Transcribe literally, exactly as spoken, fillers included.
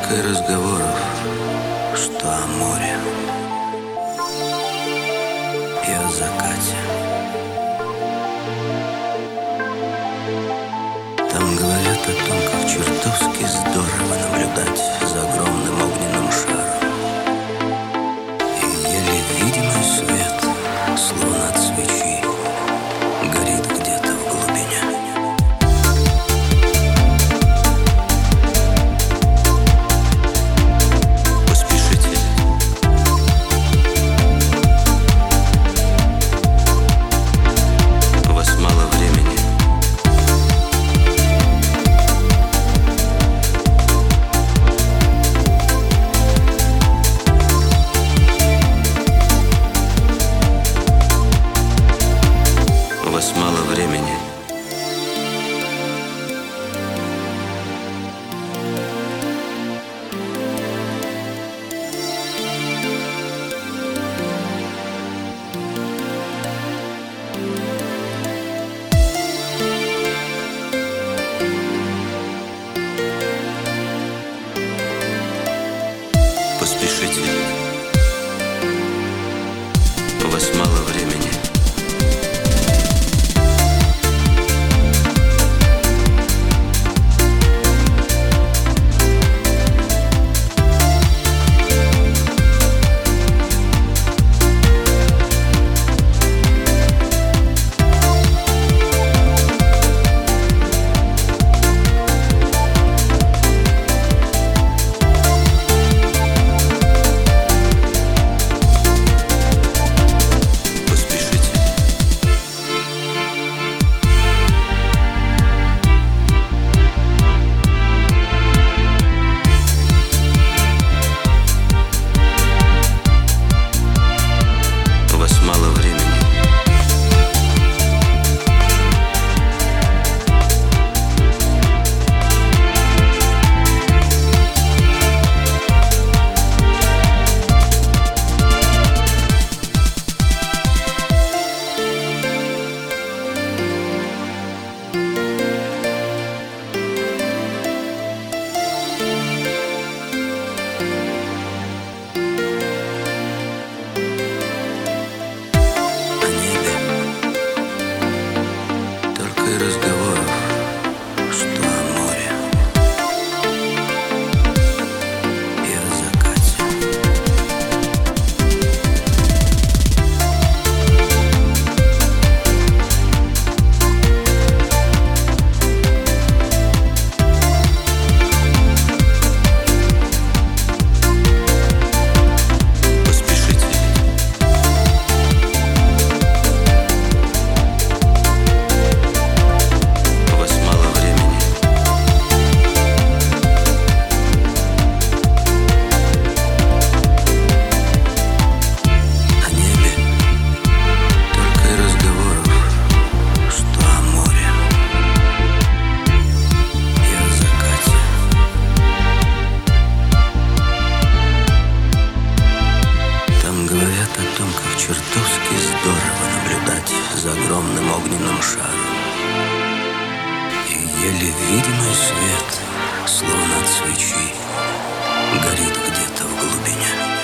Только и разговоров, что о море и о закате. Там говорят о том, как чертовски здорово наблюдать за огромным огненным шаром. И еле видимый свет, словно от свечи, горит где-то в глубине. Поспешите. У вас мало времени. У вас мало времени. Поспешите. У вас мало времени. Разговоров, что о море и о закате. Поспешите. Говорят о том, как чертовски здорово наблюдать за огромным огненным шаром. И еле видимый свет, словно от свечи, горит где-то в глубине.